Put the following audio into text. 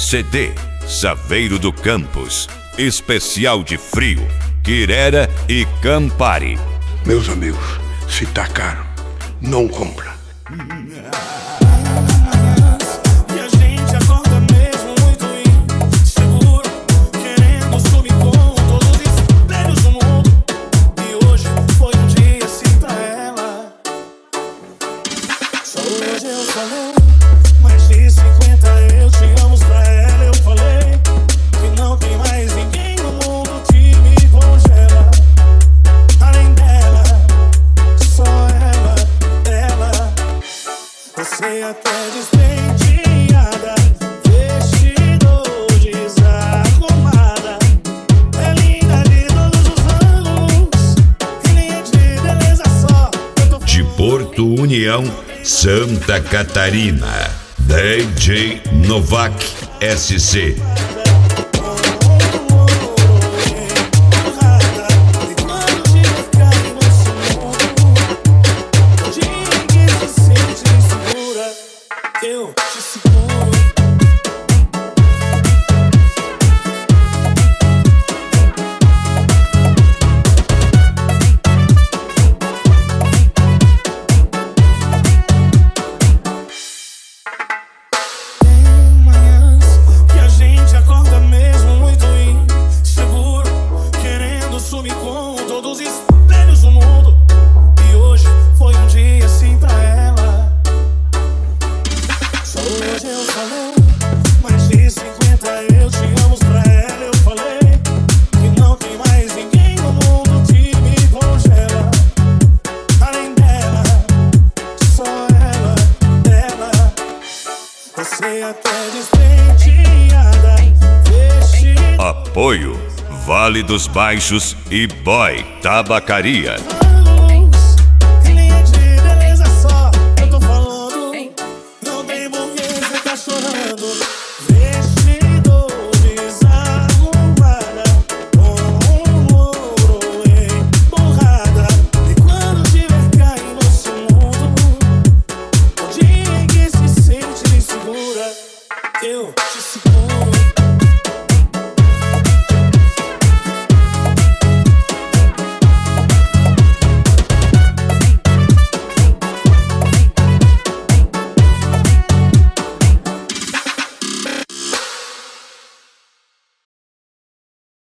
CD Saveiro do Campos, especial de frio, Quirera e Campari. Meus amigos, se tá caro, não compra. Mais de 50 eu te amo pra ela. Eu falei que não tem mais ninguém no mundo que me congela. Além dela, só ela. Você até despenteada, vestido desarrumada, é linda de todos os ângulos, e linha de beleza só. De Porto União, Santa Catarina, DJ Novak SC. Eu te seguro. Acorda mesmo muito inseguro, querendo sumir com todos os espelhos do mundo. E hoje foi um dia assim pra ela. Só hoje eu falei, mais de 50 eu te amo pra ela. Eu falei que não tem mais ninguém no mundo que me congela. Além dela, só ela. Você até despenteada. Apoio Vale dos Baixos e Boy Tabacaria.